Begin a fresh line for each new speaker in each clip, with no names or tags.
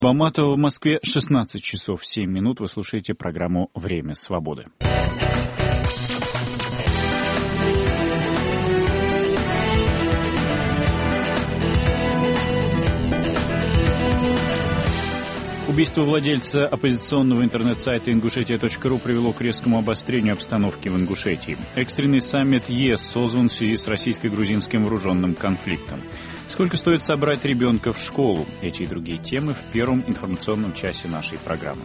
В Алматово, в Москве 16 часов 7 минут. Вы слушаете программу «Время свободы». Убийство владельца оппозиционного интернет-сайта Ингушетия.ру привело к резкому обострению обстановки в Ингушетии. Экстренный саммит ЕС созван в связи с российско-грузинским вооруженным конфликтом. Сколько стоит собрать ребенка в школу? Эти и другие темы в первом информационном часе нашей программы.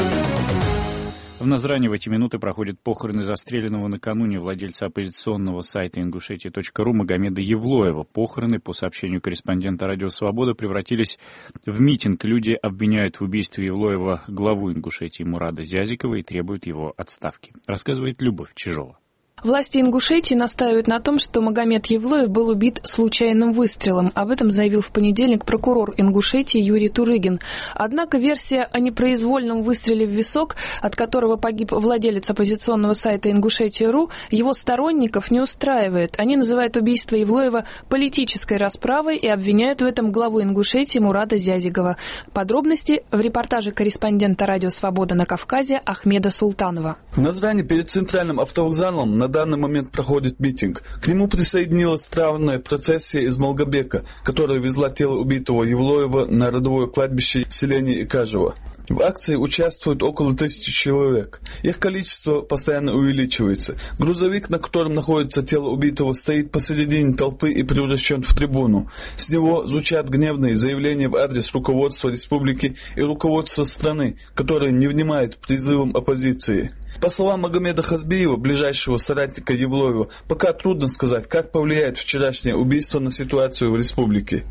В Назране в эти минуты проходят похороны застреленного накануне владельца оппозиционного сайта Ингушетия.ру Магомеда Евлоева. Похороны, по сообщению корреспондента «Радио Свобода», превратились в митинг. Люди обвиняют в убийстве Евлоева главу Ингушетии Мурада Зязикова и требуют его отставки. Рассказывает Любовь Чижова.
Власти Ингушетии настаивают на том, что Магомед Евлоев был убит случайным выстрелом. Об этом заявил в понедельник прокурор Ингушетии Юрий Турыгин. Однако версия о непроизвольном выстреле в висок, от которого погиб владелец оппозиционного сайта Ингушетия.ру, его сторонников не устраивает. Они называют убийство Евлоева политической расправой и обвиняют в этом главу Ингушетии Мурада Зязикова. Подробности в репортаже корреспондента «Радио Свобода» на Кавказе Ахмеда Султанова.
В Назране перед центральным автовокзалом на данный момент проходит митинг. К нему присоединилась траурная процессия из Малгобека, которая везла тело убитого Евлоева на родовое кладбище в селении Икажево. В акции участвуют около 1000 человек. Их количество постоянно увеличивается. Грузовик, на котором находится тело убитого, стоит посередине толпы и превращен в трибуну. С него звучат гневные заявления в адрес руководства республики и руководства страны, которое не внимает призывам оппозиции. По словам Магомеда Хазбиева, ближайшего соратника Евлоева, пока трудно сказать, как повлияет вчерашнее убийство на ситуацию в республике.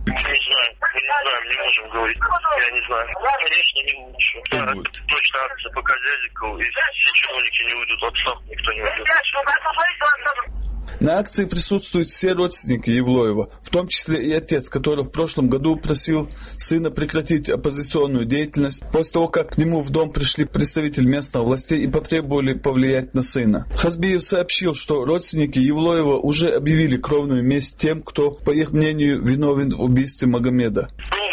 Не можем говорить. Я не знаю. Конечно, не лучше. Да, это точно акция ПК Зязикова, и все чиновники не уйдут в отставку, никто не уйдет.
На акции присутствуют все родственники Евлоева, в том числе и отец, который в прошлом году просил сына прекратить оппозиционную деятельность после того, как к нему в дом пришли представители местных властей и потребовали повлиять на сына. Хазбиев сообщил, что родственники Евлоева уже объявили кровную месть тем, кто, по их мнению, виновен в убийстве Магомеда.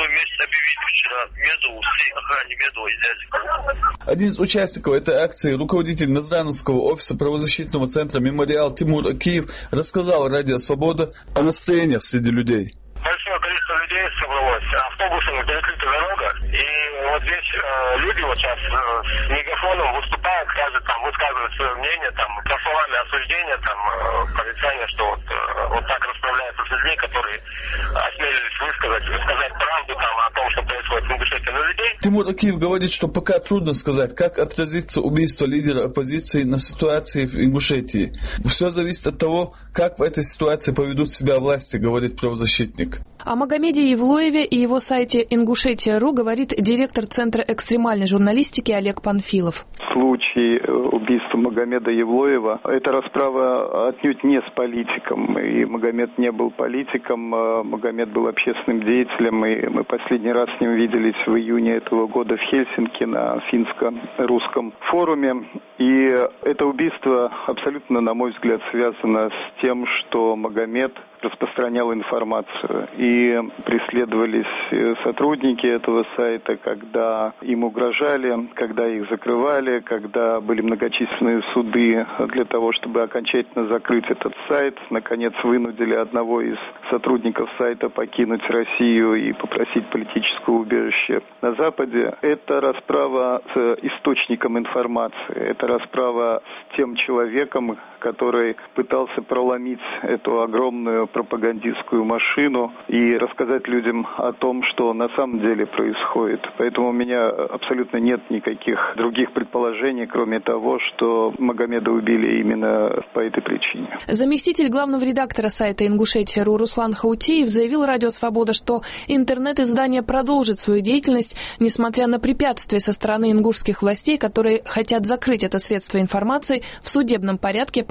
Один из участников этой акции, руководитель Назрановского офиса правозащитного центра «Мемориал» Тимур Акиев, рассказал Радио Свобода о настроениях среди людей.
Большое количество людей собралось, автобусами перекрыта дорога, и вот здесь люди вот сейчас с мегафоном выступают, каждый там высказывает свое мнение, там, со словами осуждения, там, порицания, что вот так расправляются с людьми, которые осмелились сказать правду там о том, что происходит в Ингушетии на людей.
Тимур Акиев говорит, что пока трудно сказать, как отразится убийство лидера оппозиции на ситуации в Ингушетии. Все зависит от того, как в этой ситуации поведут себя власти, говорит правозащитник.
О Магомеде Евлоеве и его сайте Ингушетия.ру говорит директор Центра экстремальной журналистики Олег Панфилов.
Случай убийства Магомеда Евлоева – это расправа отнюдь не с политиком. И Магомед не был политиком, Магомед был общественным деятелем. И мы последний раз с ним виделись в июне этого года в Хельсинки на финско-русском форуме. И это убийство абсолютно, на мой взгляд, связано с тем, что Магомед распространял информацию. И преследовались сотрудники этого сайта, когда им угрожали, когда их закрывали, когда были многочисленные суды для того, чтобы окончательно закрыть этот сайт. Наконец вынудили одного из сотрудников сайта покинуть Россию и попросить политическое убежище на Западе. Это расправа с источником информации. Это расправа с тем человеком, который пытался проломить эту огромную пропагандистскую машину и рассказать людям о том, что на самом деле происходит. Поэтому у меня абсолютно нет никаких других предположений, кроме того, что Магомеда убили именно по этой причине.
Заместитель главного редактора сайта Ингушетия.ру Руслан Хаутеев заявил Радио Свобода, что интернет-издание продолжит свою деятельность, несмотря на препятствия со стороны ингушских властей, которые хотят закрыть это средство информации в судебном порядке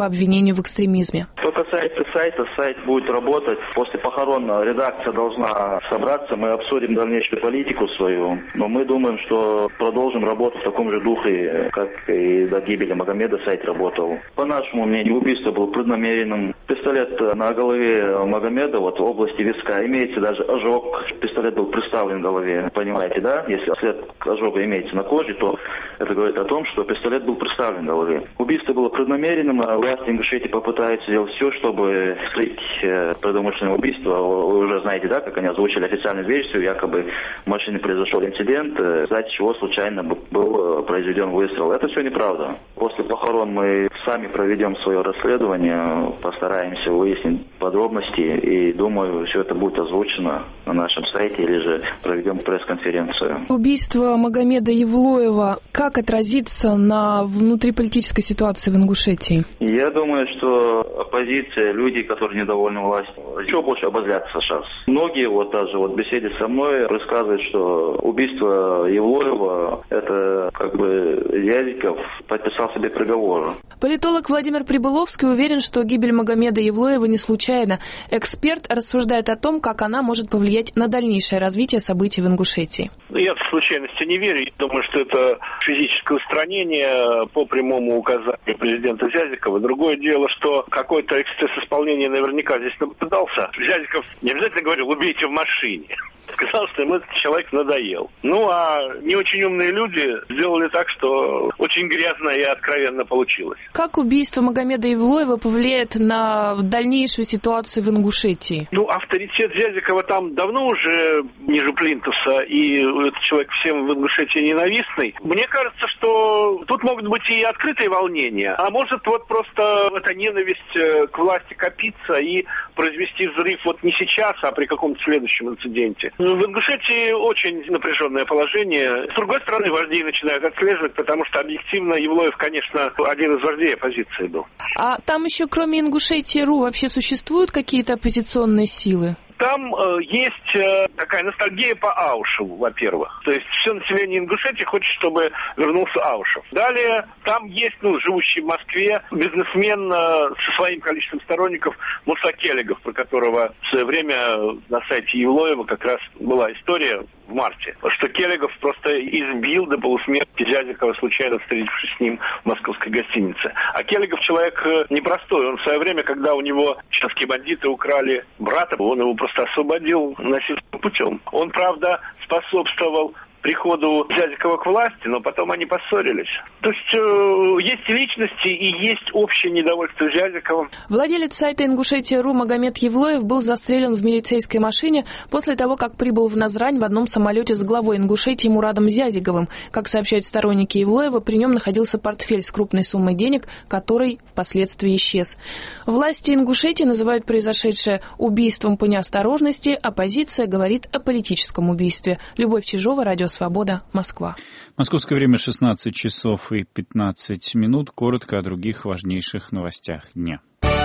по обвинению в экстремизме.
Что касается сайта, сайт будет работать. После похорон редакция должна собраться, мы обсудим дальнейшую политику свою. Но мы думаем, что продолжим работу в таком же духе, как и до гибели Магомеда сайт работал. По нашему мнению, убийство было преднамеренным. Пистолет на голове Магомеда, вот в области виска, имеется даже ожог. Пистолет был приставлен к голове, понимаете, да? Если след ожога имеется на коже, то это говорит о том, что пистолет был приставлен к голове. Убийство было преднамеренным, а власти Ингушетии попытаются сделать все, чтобы скрыть предумышленное убийство. Вы уже знаете, да, как они озвучили официальную версию, якобы в машине произошел инцидент, в результате чего случайно был произведен выстрел. Это все неправда. После похорон мы сами проведем свое расследование, постараемся выяснить подробности и, думаю, все это будет озвучено на нашем сайте или же проведем пресс-конференцию.
Убийство Магомеда Евлоева как отразится на внутриполитической ситуации в Ингушетии?
Я думаю, что оппозиция, люди, которые недовольны властью, еще больше обозлятся сейчас. Многие даже в беседе со мной рассказывают, что убийство Евлоева, это как бы Зязиков подписал себе приговор.
Политолог Владимир Прибыловский уверен, что гибель Магомеда Евлоева не случайна. Эксперт рассуждает о том, как она может повлиять на дальнейшее развитие событий в Ингушетии.
Я в случайности не верю. Я думаю, что это физическое устранение по прямому указанию президента Зязикова. Другое дело, что какой-то эксцесс исполнения наверняка здесь наблюдался. Зязиков не обязательно говорил: убейте в машине. Сказал, что ему этот человек надоел. А не очень умные люди сделали так, что очень грязно и откровенно получилось.
Как убийство Магомеда Евлоева повлияет на дальнейшую ситуацию в Ингушетии?
Авторитет Зязикова там давно уже ниже плинтуса, и этот человек всем в Ингушетии ненавистный. Мне кажется, что тут могут быть и открытые волнения, а может просто эта ненависть к власти копиться и произвести взрыв не сейчас, а при каком-то следующем инциденте. В Ингушетии очень напряженное положение. С другой стороны, вожди начинают отслеживать, потому что объективно Евлоев, конечно, один из вождей оппозиции был.
А там еще кроме Ингушетии.ру вообще существуют какие-то оппозиционные силы?
Там есть такая ностальгия по Аушеву, во-первых. То есть все население Ингушетии хочет, чтобы вернулся Аушев. Далее там есть, живущий в Москве, бизнесмен со своим количеством сторонников Муса Келегов, про которого в свое время на сайте Евлоева как раз была история в марте, что Келегов просто избил до полусмерти Зязикова, случайно встретившись с ним в московской гостинице. А Келегов человек непростой. Он в свое время, когда у него чеченские бандиты украли брата, он его просто освободил насильственным путем. Он, правда, способствовал приходу Зязикова к власти, но потом они поссорились. То есть есть личности и есть общее недовольство Зязиковым.
Владелец сайта Ингушетия.ру Магомед Евлоев был застрелен в милицейской машине после того, как прибыл в Назрань в одном самолете с главой Ингушетии Мурадом Зязиговым. Как сообщают сторонники Евлоева, при нем находился портфель с крупной суммой денег, который впоследствии исчез. Власти Ингушетии называют произошедшее убийством по неосторожности, оппозиция говорит о политическом убийстве. Любовь Чижова, Радио Свобода, Москва.
Московское время 16 часов и 15 минут. Коротко о других важнейших новостях дня.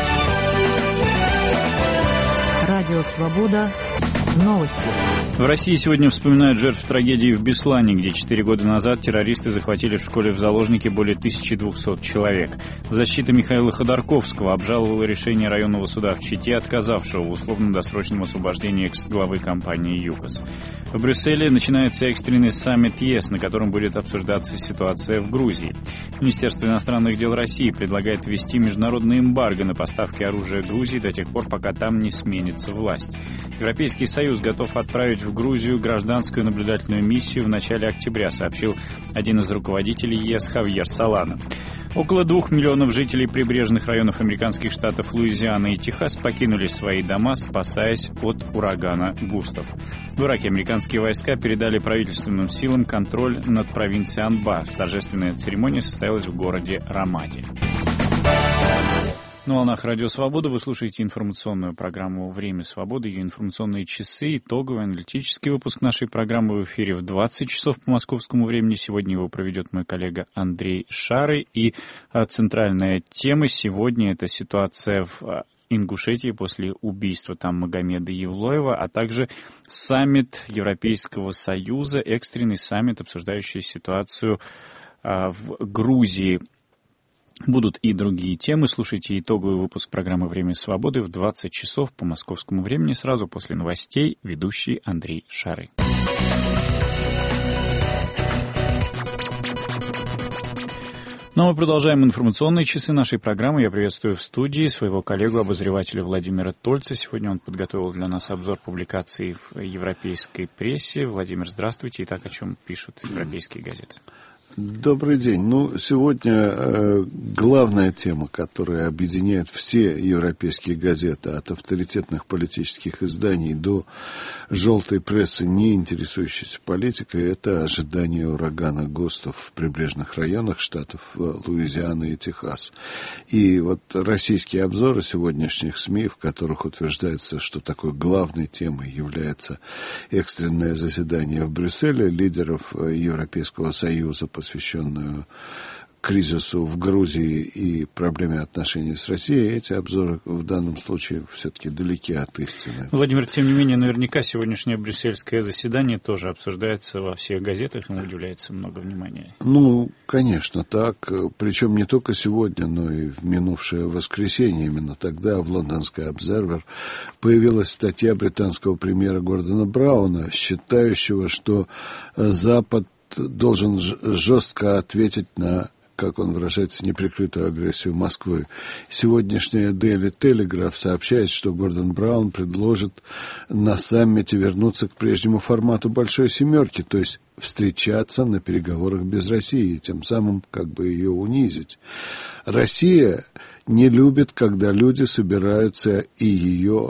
Радио Свобода. Новости.
В России сегодня вспоминают жертв трагедии в Беслане, где 4 года назад террористы захватили в школе в заложники более 1200 человек. Защита Михаила Ходорковского обжаловала решение районного суда в Чите, отказавшего в условно-досрочном освобождении экс-главы компании «ЮКОС». В Брюсселе начинается экстренный саммит ЕС, на котором будет обсуждаться ситуация в Грузии. Министерство иностранных дел России предлагает ввести международное эмбарго на поставки оружия Грузии до тех пор, пока там не сменится власть. Европейский Союз готов отправить в Грузию гражданскую наблюдательную миссию в начале октября, сообщил один из руководителей ЕС Хавьер Солана. Около 2 миллионов жителей прибрежных районов американских штатов Луизиана и Техас покинули свои дома, спасаясь от урагана Густав. В Ираке американские войска передали правительственным силам контроль над провинцией Анбар. Торжественная церемония состоялась в городе Рамади. На волнах Радио Свобода вы слушаете информационную программу «Время свободы», ее информационные часы, итоговый аналитический выпуск нашей программы в эфире в 20 часов по московскому времени. Сегодня его проведет мой коллега Андрей Шары. И центральная тема сегодня – это ситуация в Ингушетии после убийства там Магомеда Евлоева, а также саммит Европейского Союза, экстренный саммит, обсуждающий ситуацию в Грузии. Будут и другие темы. Слушайте итоговый выпуск программы «Время свободы» в 20 часов по московскому времени, сразу после новостей. Ведущий Андрей Шары. Ну а мы продолжаем информационные часы нашей программы. Я приветствую в студии своего коллегу-обозревателя Владимира Тольца. Сегодня он подготовил для нас обзор публикаций в европейской прессе. Владимир, здравствуйте. Итак, о чем пишут европейские газеты?
Добрый день. Сегодня главная тема, которая объединяет все европейские газеты, от авторитетных политических изданий до желтой прессы, не интересующейся политикой, это ожидание урагана ГОСТов в прибрежных районах штатов Луизиана и Техас. И вот российские обзоры сегодняшних СМИ, в которых утверждается, что такой главной темой является экстренное заседание в Брюсселе лидеров Европейского Союза, посвященную кризису в Грузии и проблеме отношений с Россией, эти обзоры в данном случае все-таки далеки от истины.
Владимир, тем не менее, наверняка сегодняшнее брюссельское заседание тоже обсуждается во всех газетах, ему уделяется много внимания.
Конечно, так. Причем не только сегодня, но и в минувшее воскресенье. Именно тогда в лондонской Observer появилась статья британского премьера Гордона Брауна, считающего, что Запад должен жестко ответить на, как он выражается, неприкрытую агрессию Москвы. Сегодняшняя Daily Telegraph сообщает, что Гордон Браун предложит на саммите вернуться к прежнему формату Большой Семерки, то есть встречаться на переговорах без России, тем самым как бы ее унизить. Россия не любит, когда люди собираются и ее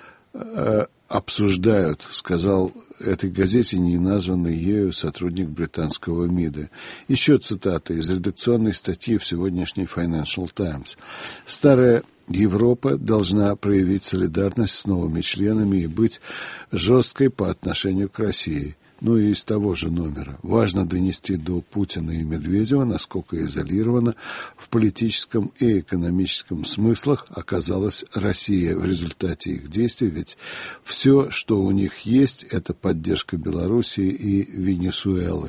обсуждают, сказал этой газете неназванный ею сотрудник британского МИДа. Еще цитата из редакционной статьи в сегодняшней Financial Times. Старая Европа должна проявить солидарность с новыми членами и быть жесткой по отношению к России. И из того же номера. Важно донести до Путина и Медведева, насколько изолирована в политическом и экономическом смыслах оказалась Россия в результате их действий, ведь все, что у них есть, это поддержка Белоруссии и Венесуэлы.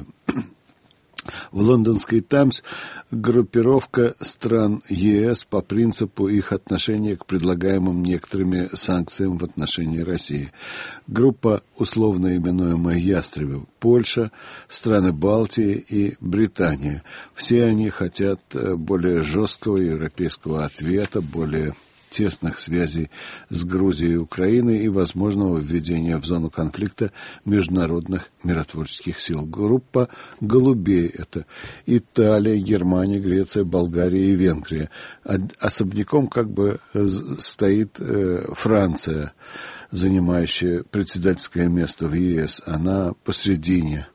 В лондонской «Таймс» группировка стран ЕС по принципу их отношения к предлагаемым некоторыми санкциям в отношении России. Группа, условно именуемая «Ястребы», Польша, страны Балтии и Британия. Все они хотят более жесткого европейского ответа, более тесных связей с Грузией и Украиной и возможного введения в зону конфликта международных миротворческих сил. Группа «Голубей» — это Италия, Германия, Греция, Болгария и Венгрия. Особняком как бы стоит Франция, занимающая председательское место в ЕС. Она посредине.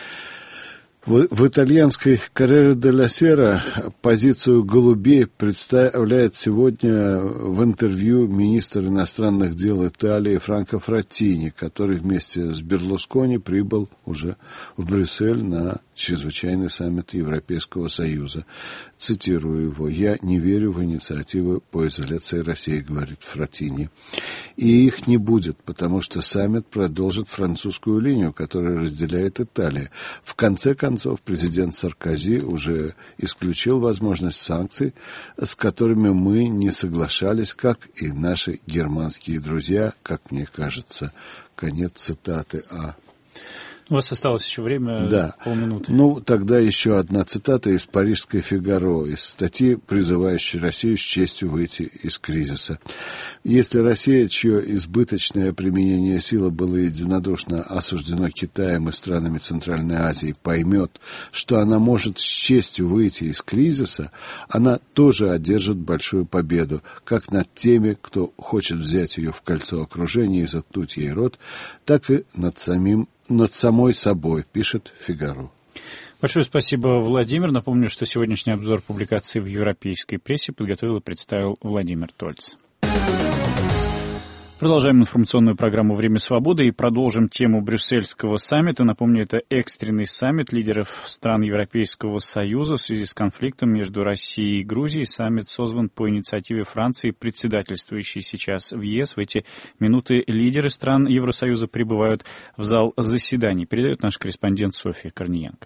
В итальянской «Корриere della Sera» позицию голубей представляет сегодня в интервью министр иностранных дел Италии Франко Фраттини, который вместе с Берлускони прибыл уже в Брюссель на чрезвычайный саммит Европейского Союза. Цитирую его: «Я не верю в инициативы по изоляции России», говорит Фраттини. И их не будет, потому что саммит продолжит французскую линию, которую разделяет Италия. В конце концов, президент Саркози уже исключил возможность санкций, с которыми мы не соглашались, как и наши германские друзья, как мне кажется. Конец цитаты А.
У вас осталось еще время,
да.
Полминуты.
Тогда еще одна цитата из парижской «Фигаро», из статьи, призывающей Россию с честью выйти из кризиса. Если Россия, чье избыточное применение силы было единодушно осуждено Китаем и странами Центральной Азии, поймет, что она может с честью выйти из кризиса, она тоже одержит большую победу, как над теми, кто хочет взять ее в кольцо окружения и заткнуть ей рот, так и над самой собой, пишет «Фигаро».
Большое спасибо, Владимир. Напомню, что сегодняшний обзор публикаций в европейской прессе подготовил и представил Владимир Тольц. Продолжаем информационную программу «Время свободы» и продолжим тему брюссельского саммита. Напомню, это экстренный саммит лидеров стран Европейского Союза в связи с конфликтом между Россией и Грузией. Саммит созван по инициативе Франции, председательствующей сейчас в ЕС. В эти минуты лидеры стран Евросоюза прибывают в зал заседаний. Передает наш корреспондент Софья Корниенко.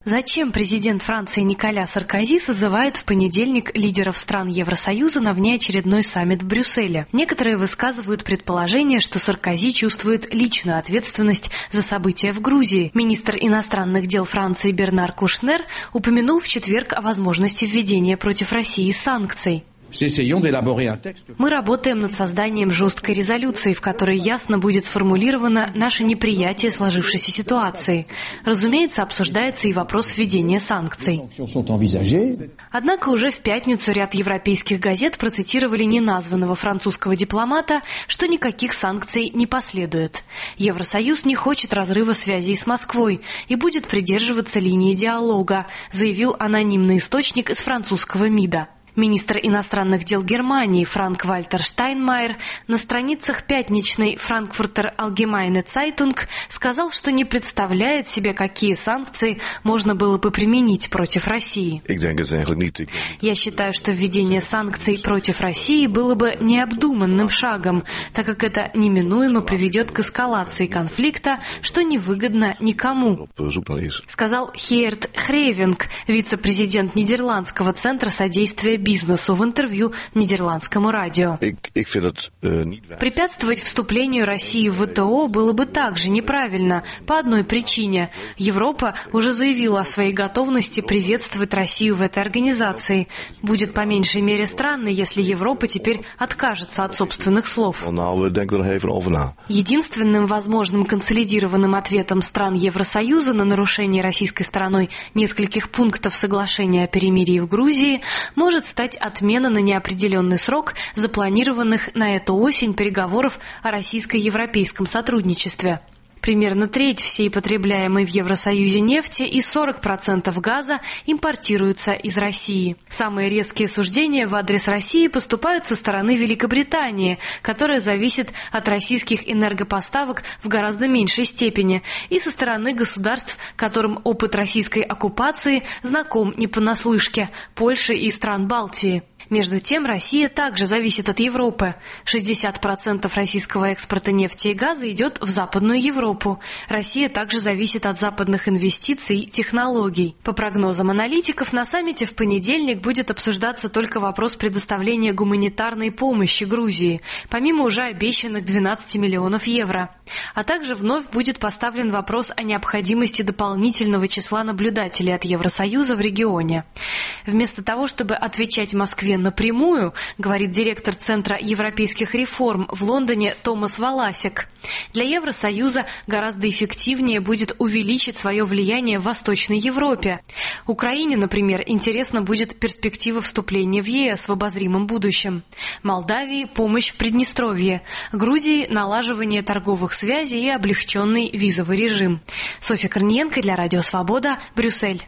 Зачем президент Франции Николя Саркози созывает в понедельник лидеров стран Евросоюза на внеочередной саммит в Брюсселе? Некоторые высказывают предположение, что Саркози чувствует личную ответственность за события в Грузии. Министр иностранных дел Франции Бернар Кушнер упомянул в четверг о возможности введения против России санкций. Мы работаем над созданием жесткой резолюции, в которой ясно будет сформулировано наше неприятие сложившейся ситуации. Разумеется, обсуждается и вопрос введения санкций. Однако уже в пятницу ряд европейских газет процитировали неназванного французского дипломата, что никаких санкций не последует. Евросоюз не хочет разрыва связей с Москвой и будет придерживаться линии диалога, заявил анонимный источник из французского МИДа. Министр иностранных дел Германии Франк-Вальтер Штайнмайер на страницах пятничной Frankfurter Allgemeine Zeitung сказал, что не представляет себе, какие санкции можно было бы применить против России. Я считаю, что введение санкций против России было бы необдуманным шагом, так как это неминуемо приведет к эскалации конфликта, что невыгодно никому, сказал Хеерт Хревинг, вице-президент Нидерландского центра содействия бизнесу в интервью нидерландскому радио. Препятствовать вступлению России в ВТО было бы также неправильно, по одной причине. Европа уже заявила о своей готовности приветствовать Россию в этой организации. Будет по меньшей мере странно, если Европа теперь откажется от собственных слов. Единственным возможным консолидированным ответом стран Евросоюза на нарушение российской стороной нескольких пунктов соглашения о перемирии в Грузии может стать отмена на неопределенный срок запланированных на эту осень переговоров о российско-европейском сотрудничестве. Примерно треть всей потребляемой в Евросоюзе нефти и 40% газа импортируются из России. Самые резкие суждения в адрес России поступают со стороны Великобритании, которая зависит от российских энергопоставок в гораздо меньшей степени, и со стороны государств, которым опыт российской оккупации знаком не понаслышке – Польши и стран Балтии. Между тем, Россия также зависит от Европы. 60% российского экспорта нефти и газа идет в Западную Европу. Россия также зависит от западных инвестиций и технологий. По прогнозам аналитиков, на саммите в понедельник будет обсуждаться только вопрос предоставления гуманитарной помощи Грузии, помимо уже обещанных 12 миллионов евро. А также вновь будет поставлен вопрос о необходимости дополнительного числа наблюдателей от Евросоюза в регионе. Вместо того, чтобы отвечать Москве напрямую, говорит директор Центра европейских реформ в Лондоне Томас Валасик, для Евросоюза гораздо эффективнее будет увеличить свое влияние в Восточной Европе. Украине, например, интересна будет перспектива вступления в ЕС в обозримом будущем. Молдавии – помощь в Приднестровье. Грузии – налаживание торговых связей и облегченный визовый режим. Софья Корниенко для Радио Свобода, Брюссель.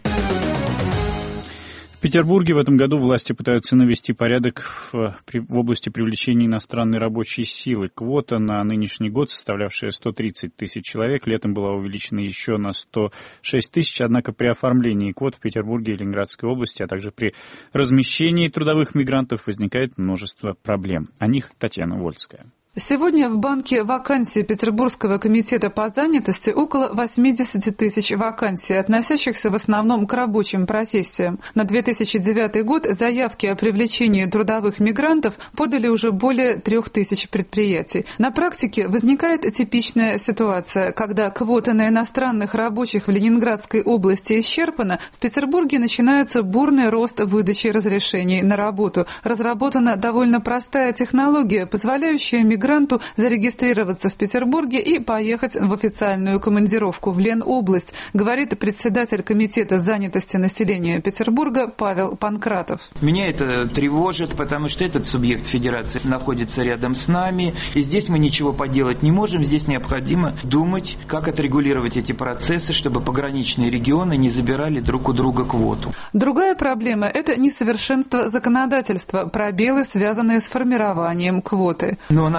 В Петербурге в этом году власти пытаются навести порядок в области привлечения иностранной рабочей силы. Квота на нынешний год, составлявшая 130 тысяч человек, летом была увеличена еще на 106 тысяч, однако при оформлении квот в Петербурге и Ленинградской области, а также при размещении трудовых мигрантов возникает множество проблем. О них Татьяна Вольская.
Сегодня в банке вакансий Петербургского комитета по занятости около 80 тысяч вакансий, относящихся в основном к рабочим профессиям. На 2009 год заявки о привлечении трудовых мигрантов подали уже более 3000 предприятий. На практике возникает типичная ситуация, когда квота на иностранных рабочих в Ленинградской области исчерпана, в Петербурге начинается бурный рост выдачи разрешений на работу. Разработана довольно простая технология, позволяющая мигранту зарегистрироваться в Петербурге и поехать в официальную командировку в Ленобласть, говорит председатель комитета занятости населения Петербурга Павел Панкратов.
Меня это тревожит, потому что этот субъект федерации находится рядом с нами, и здесь мы ничего поделать не можем, здесь необходимо думать, как отрегулировать эти процессы, чтобы пограничные регионы не забирали друг у друга квоту.
Другая проблема – это несовершенство законодательства, пробелы, связанные с формированием квоты.
Но у нас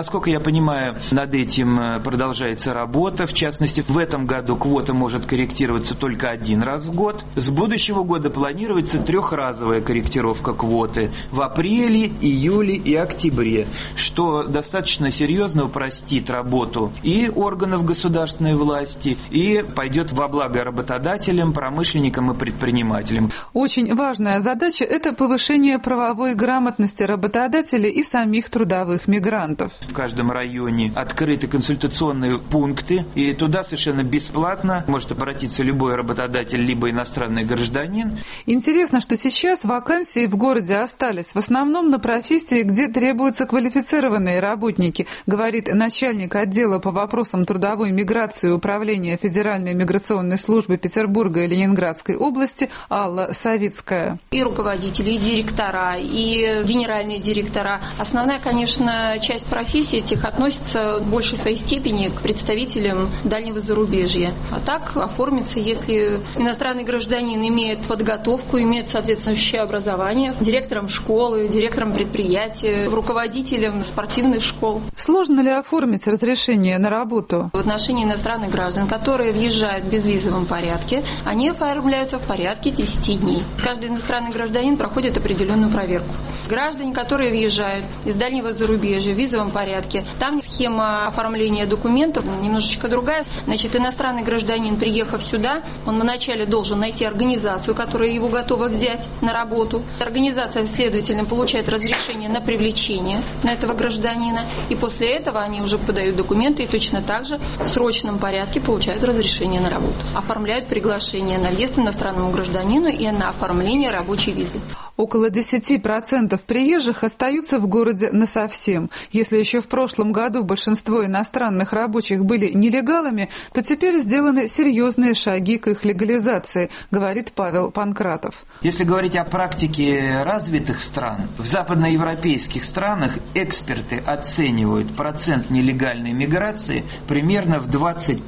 Насколько я понимаю, над этим продолжается работа. В частности, в этом году квота может корректироваться только один раз в год. С будущего года планируется трехразовая корректировка квоты в апреле, июле и октябре, что достаточно серьезно упростит работу и органов государственной власти, и пойдет во благо работодателям, промышленникам и предпринимателям.
Очень важная задача – это повышение правовой грамотности работодателей и самих трудовых мигрантов.
В каждом районе открыты консультационные пункты, и туда совершенно бесплатно может обратиться любой работодатель, либо иностранный гражданин.
Интересно, что сейчас вакансии в городе остались в основном на профессии, где требуются квалифицированные работники, говорит начальник отдела по вопросам трудовой миграции Управления Федеральной миграционной службы Петербурга и Ленинградской области Алла Савицкая.
И руководители, и директора, и генеральные директора. Основная, конечно, часть профессий этих относится в большей своей степени к представителям дальнего зарубежья. А так оформиться, если иностранный гражданин имеет подготовку, имеет соответствующее образование, директором школы, директором предприятия, руководителем спортивных школ.
Сложно ли оформить разрешение на работу?
В отношении иностранных граждан, которые въезжают в безвизовом порядке, они оформляются в порядке 10 дней. Каждый иностранный гражданин проходит определенную проверку. Граждане, которые въезжают из дальнего зарубежья в визовом порядке, там схема оформления документов немножечко другая. Значит, иностранный гражданин, приехав сюда, он вначале должен найти организацию, которая его готова взять на работу. Организация, следовательно, получает разрешение на привлечение на этого гражданина, и после этого они уже подают документы и точно так же в срочном порядке получают разрешение на работу. Оформляют приглашение на въезд иностранному гражданину и на оформление рабочей визы.
Около 10% приезжих остаются в городе насовсем. Если еще в прошлом году большинство иностранных рабочих были нелегалами, то теперь сделаны серьезные шаги к их легализации, говорит Павел Панкратов.
Если говорить о практике развитых стран, в западноевропейских странах эксперты оценивают процент нелегальной миграции примерно в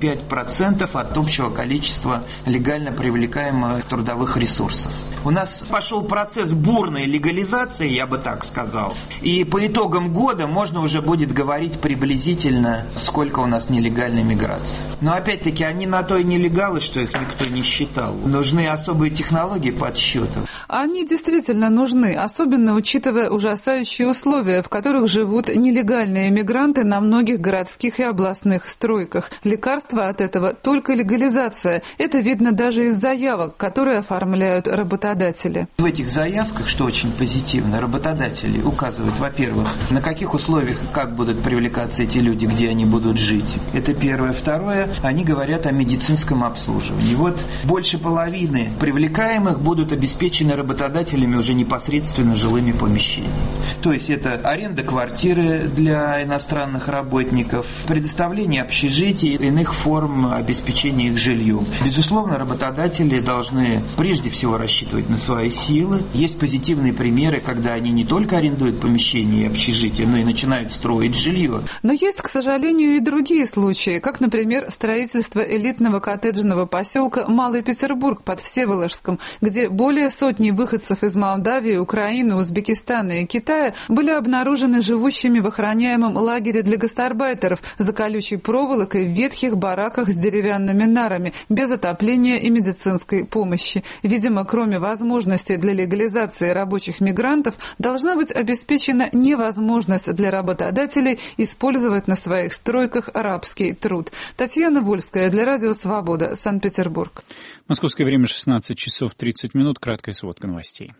25% от общего количества легально привлекаемых трудовых ресурсов. У нас пошел процесс бурной легализации, я бы так сказал. И по итогам года можно уже будет говорить приблизительно, сколько у нас нелегальной миграции. Но опять-таки они на то и нелегалы, что их никто не считал. Нужны особые технологии подсчета.
Они действительно нужны, особенно учитывая ужасающие условия, в которых живут нелегальные мигранты на многих городских и областных стройках. Лекарство от этого только легализация. Это видно даже из заявок, которые оформляют работодатели.
В этих заявках, что очень позитивно, работодатели указывают, во-первых, на каких условиях и как будут привлекаться эти люди, где они будут жить. Это первое. Второе, они говорят о медицинском обслуживании. Вот больше половины привлекаемых будут обеспечены работодателями уже непосредственно жилыми помещениями. То есть это аренда квартиры для иностранных работников, предоставление общежитий и иных форм обеспечения их жильем. Безусловно, работодатели должны прежде всего рассчитывать на свои силы. Есть позитивные примеры, когда они не только арендуют помещения и общежития, но и начинают строить жилье.
Но есть, к сожалению, и другие случаи, как, например, строительство элитного коттеджного поселка Малый Петербург под Всеволожском, где более сотни выходцев из Молдавии, Украины, Узбекистана и Китая были обнаружены живущими в охраняемом лагере для гастарбайтеров за колючей проволокой в ветхих бараках с деревянными нарами, без отопления и медицинской помощи. Видимо, кроме возможности для легализации рабочих мигрантов, должна быть обеспечена невозможность для работодателей использовать на своих стройках рабский труд. Татьяна Вольская для Радио Свобода, Санкт-Петербург.
Московское время 16 часов 30 минут. Краткая сводка новостей.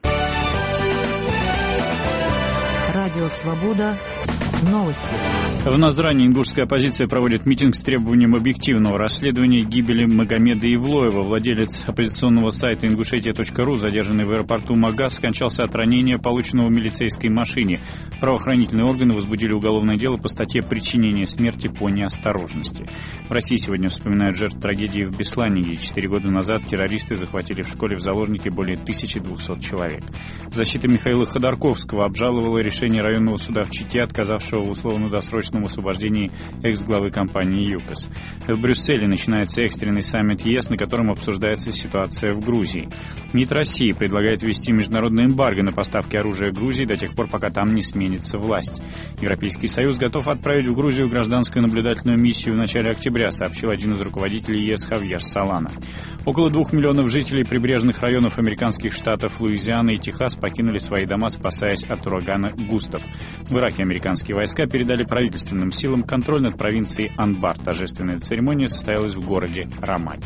Радио Свобода. Новости.
В Назрани ингушская оппозиция проводит митинг с требованием объективного расследования гибели Магомеда Евлоева. Владелец оппозиционного сайта ингушетия.ру, задержанный в аэропорту Магаз, скончался от ранения, полученного в милицейской машине. Правоохранительные органы возбудили уголовное дело по статье «Причинение смерти по неосторожности». В России сегодня вспоминают жертв трагедии в Беслане. 4 года назад террористы захватили в школе в заложники более 1200 человек. Защита Михаила Ходорковского обжаловала решение районного суда в Чите, отказавшего обвинявшего в условно-досрочном освобождении экс-главы компании ЮКОС. В Брюсселе начинается экстренный саммит ЕС, на котором обсуждается ситуация в Грузии. МИД России предлагает ввести международное эмбарго на поставки оружия Грузии до тех пор, пока там не сменится власть. Европейский Союз готов отправить в Грузию гражданскую наблюдательную миссию в начале октября, сообщил один из руководителей ЕС Хавьер Солана. Около 2 миллионов жителей прибрежных районов американских штатов Луизиана и Техас покинули свои дома, спасаясь от урагана Густав. В Ираке американские войска передали правительственным силам контроль над провинцией Анбар. Торжественная церемония состоялась в городе Рамаль.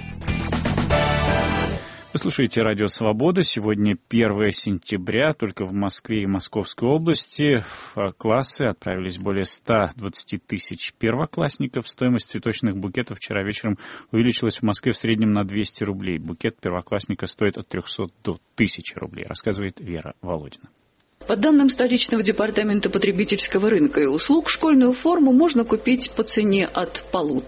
Вы слушаете «Радио Свобода». Сегодня 1 сентября. Только в Москве и Московской области в классы отправились более 120 тысяч первоклассников. Стоимость цветочных букетов вчера вечером увеличилась в Москве в среднем на 200 рублей. Букет первоклассника стоит от 300 до 1000 рублей, рассказывает Вера Володина.
По данным столичного департамента потребительского рынка и услуг, школьную форму можно купить по цене от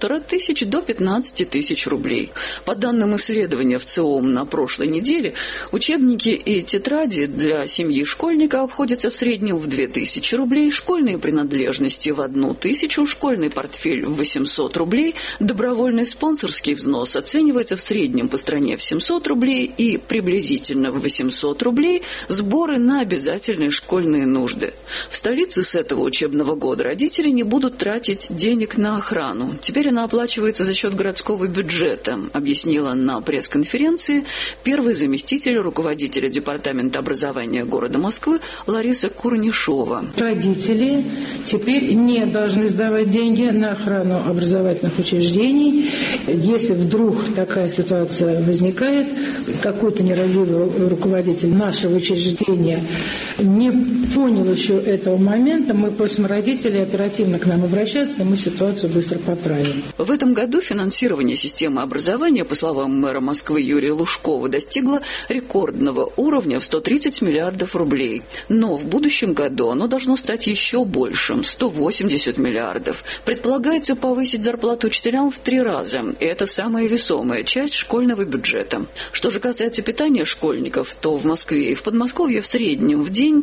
1500 до 15 тысяч рублей. По данным исследования в ЦИОМ на прошлой неделе, учебники и тетради для семьи школьника обходятся в среднем в 2000 рублей, школьные принадлежности в 1000, школьный портфель в 800 рублей, добровольный спонсорский взнос оценивается в среднем по стране в 700 рублей и приблизительно в 800 рублей сборы на обязательные школьные нужды. В столице с этого учебного года родители не будут тратить денег на охрану. Теперь она оплачивается за счет городского бюджета, объяснила на пресс-конференции первый заместитель руководителя департамента образования города Москвы Лариса Курнишова.
Родители теперь не должны сдавать деньги на охрану образовательных учреждений. Если вдруг такая ситуация возникает, какой-то нерадивый руководитель нашего учреждения не понял еще этого момента, мы просим родителей оперативно к нам обращаться, и мы ситуацию быстро поправим.
В этом году финансирование системы образования, по словам мэра Москвы Юрия Лужкова, достигло рекордного уровня в 130 миллиардов рублей. Но в будущем году оно должно стать еще большим – 180 миллиардов. Предполагается повысить зарплату учителям в 3 раза. И это самая весомая часть школьного бюджета. Что же касается питания школьников, то в Москве и в Подмосковье в среднем в день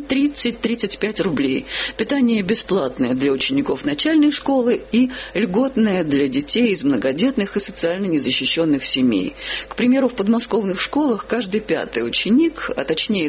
30-35 рублей. Питание бесплатное для учеников начальной школы и льготное для детей из многодетных и социально незащищенных семей. К примеру, в подмосковных школах каждый 5-й ученик, а точнее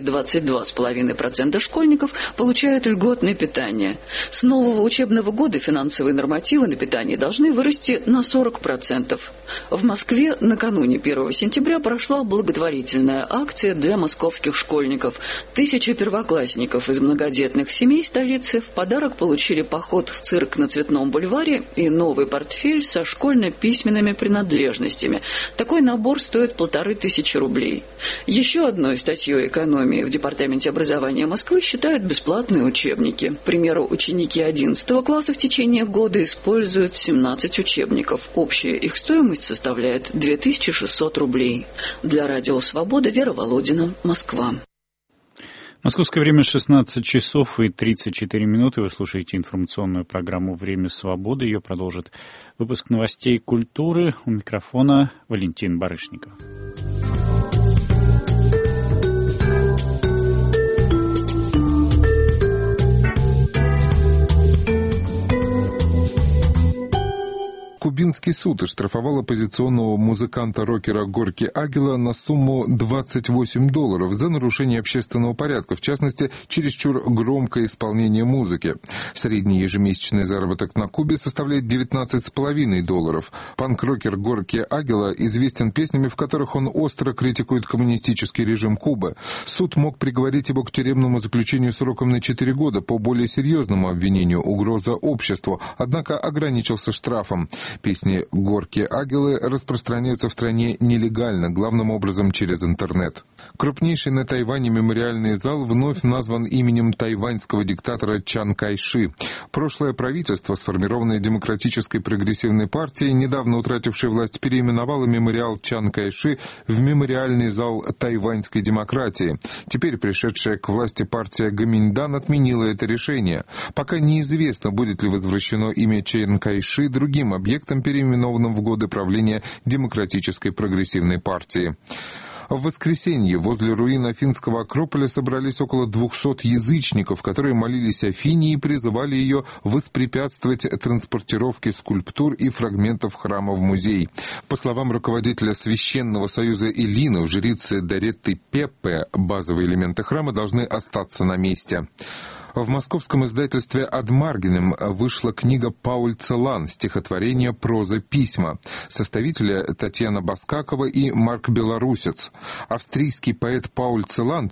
22,5% школьников, получают льготное питание. С нового учебного года финансовые нормативы на питание должны вырасти на 40%. В Москве накануне 1 сентября прошла благотворительная акция для московских школьников. 1000 первоклассников из многодетных семей столицы в подарок получили поход в цирк на Цветном бульваре и новый портфель со школьно-письменными принадлежностями. Такой набор стоит 1500 рублей. Еще одной статьей экономии в Департаменте образования Москвы считают бесплатные учебники. К примеру, ученики 11 класса в течение года используют 17 учебников. Общая их стоимость составляет 2600 рублей. Для Радио Свобода Вера Володина, Москва.
Московское время 16 часов и 34 минуты. Вы слушаете информационную программу «Время свободы». Ее продолжит выпуск новостей культуры. У микрофона Валентин Барышников.
Кубинский суд оштрафовал оппозиционного музыканта-рокера Горки Агила на сумму $28 за нарушение общественного порядка, в частности, чересчур громкое исполнение музыки. Средний ежемесячный заработок на Кубе составляет $19,5. Панк-рокер Горки Агила известен песнями, в которых он остро критикует коммунистический режим Кубы. Суд мог приговорить его к тюремному заключению сроком на 4 года по более серьезному обвинению — угроза обществу, однако ограничился штрафом. Песни Горки Агилы распространяются в стране нелегально, главным образом через интернет. Крупнейший на Тайване мемориальный зал вновь назван именем тайваньского диктатора Чан Кайши. Прошлое правительство, сформированное Демократической прогрессивной партией, недавно утратившей власть, переименовало мемориал Чан Кайши в мемориальный зал тайваньской демократии. Теперь пришедшая к власти партия Гоминьдан отменила это решение. Пока неизвестно, будет ли возвращено имя Чан Кайши другим объектам, переименованным в годы правления Демократической прогрессивной партии. В воскресенье возле руин Афинского Акрополя собрались около 200 язычников, которые молились Афине и призывали ее воспрепятствовать транспортировке скульптур и фрагментов храма в музей. По словам руководителя Священного союза эллинов, жрицы Доретты Пеппе, базовые элементы храма должны остаться на месте. В московском издательстве «Ad Marginem» вышла книга «Пауль Целан. Стихотворение, проза, письма». Составители Татьяна Баскакова и Марк Белорусец. Австрийский поэт Пауль Целан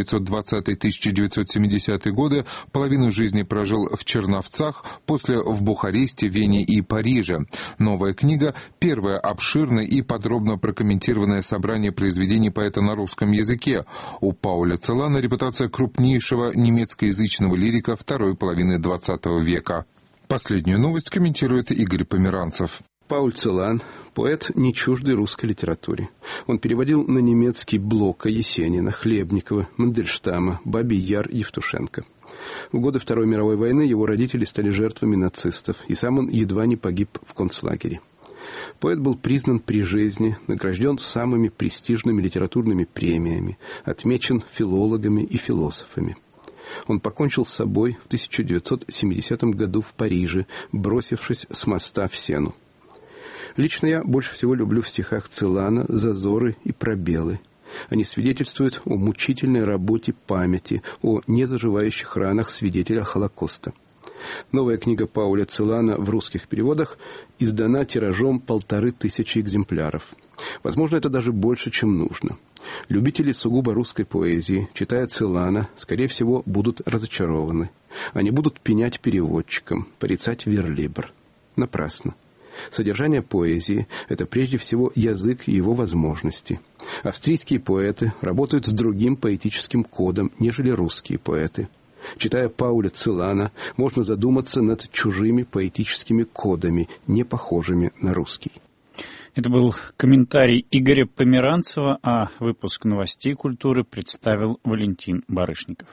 1920-1970 годы половину жизни прожил в Черновцах, после в Бухаресте, Вене и Париже. Новая книга – первое обширное и подробно прокомментированное собрание произведений поэта на русском языке. У Пауля Целана репутация крупнейшего немецкоязычного лирика второй половины XX века. Последнюю новость комментирует Игорь Померанцев.
Пауль Целан – поэт, не чуждый русской литературе. Он переводил на немецкий Блока, Есенина, Хлебникова, Мандельштама, Бабий Яр, Евтушенко. В годы Второй мировой войны его родители стали жертвами нацистов, и сам он едва не погиб в концлагере. Поэт был признан при жизни, награжден самыми престижными литературными премиями, отмечен филологами и философами. Он покончил с собой в 1970 году в Париже, бросившись с моста в Сену. Лично я больше всего люблю в стихах Целана зазоры и пробелы. Они свидетельствуют о мучительной работе памяти, о незаживающих ранах свидетеля Холокоста. Новая книга Пауля Целана в русских переводах издана тиражом 1500 экземпляров. Возможно, это даже больше, чем нужно. Любители сугубо русской поэзии, читая Целана, скорее всего, будут разочарованы. Они будут пенять переводчикам, порицать верлибр. Напрасно. Содержание поэзии – это прежде всего язык и его возможности. Австрийские поэты работают с другим поэтическим кодом, нежели русские поэты. Читая Пауля Целана, можно задуматься над чужими поэтическими кодами, не похожими на русский.
Это был комментарий Игоря Померанцева, а выпуск новостей культуры представил Валентин Барышников.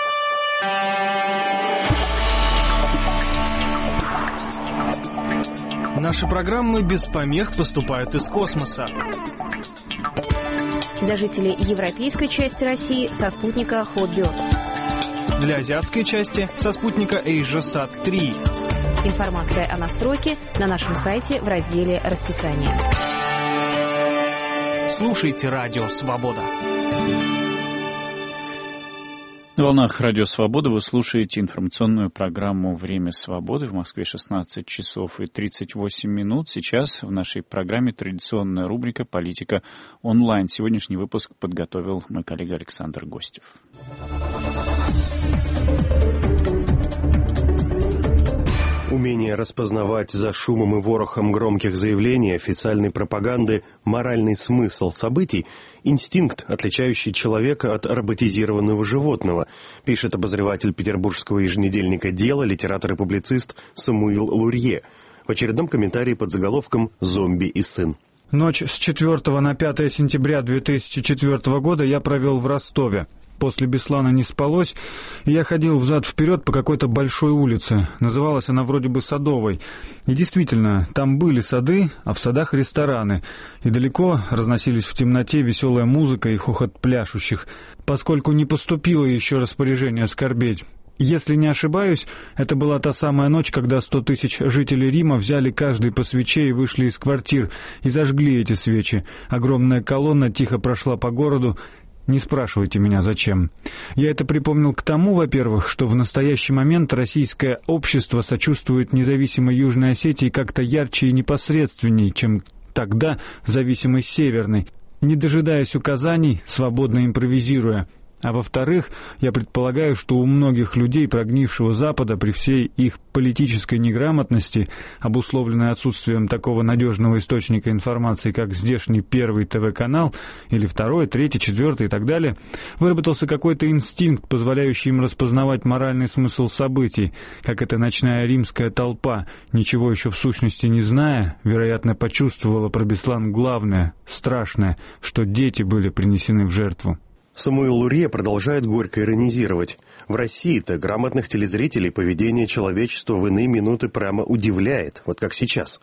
Наши программы без помех поступают из космоса.
Для жителей европейской части России со спутника Hotbird.
Для азиатской части со спутника AsiaSat-3.
Информация о настройке на нашем сайте в разделе «Расписание».
Слушайте «Радио Свобода».
На волнах «Радио Свобода» вы слушаете информационную программу «Время свободы». В Москве 16 часов и 38 минут. Сейчас в нашей программе традиционная рубрика «Политика онлайн». Сегодняшний выпуск подготовил мой коллега Александр Гостев.
Умение распознавать за шумом и ворохом громких заявлений, официальной пропаганды, моральный смысл событий – инстинкт, отличающий человека от роботизированного животного, пишет обозреватель петербургского еженедельника «Дело», литератор и публицист Самуил Лурье в очередном комментарии под заголовком «Зомби и сын».
Ночь с 4 на 5 сентября 2004 года я провел в Ростове. После Беслана не спалось, и я ходил взад-вперед по какой-то большой улице. Называлась она вроде бы Садовой. И действительно, там были сады, а в садах рестораны. И далеко разносились в темноте веселая музыка и хохот пляшущих, поскольку не поступило еще распоряжение скорбеть. Если не ошибаюсь, это была та самая ночь, когда 100 тысяч жителей Рима взяли каждый по свече и вышли из квартир, и зажгли эти свечи. Огромная колонна тихо прошла по городу. Не спрашивайте меня, зачем. Я это припомнил к тому, во-первых, что в настоящий момент российское общество сочувствует независимой Южной Осетии как-то ярче и непосредственней, чем тогда зависимой Северной, не дожидаясь указаний, свободно импровизируя. А во-вторых, я предполагаю, что у многих людей прогнившего Запада при всей их политической неграмотности, обусловленной отсутствием такого надежного источника информации, как здешний первый ТВ-канал, или второй, третий, четвертый и так далее, выработался какой-то инстинкт, позволяющий им распознавать моральный смысл событий, как эта ночная римская толпа, ничего еще в сущности не зная, вероятно, почувствовала про Беслан главное, страшное, что дети были принесены в жертву.
Самуил Лурье продолжает горько иронизировать. В России-то грамотных телезрителей поведение человечества в иные минуты прямо удивляет, вот как сейчас.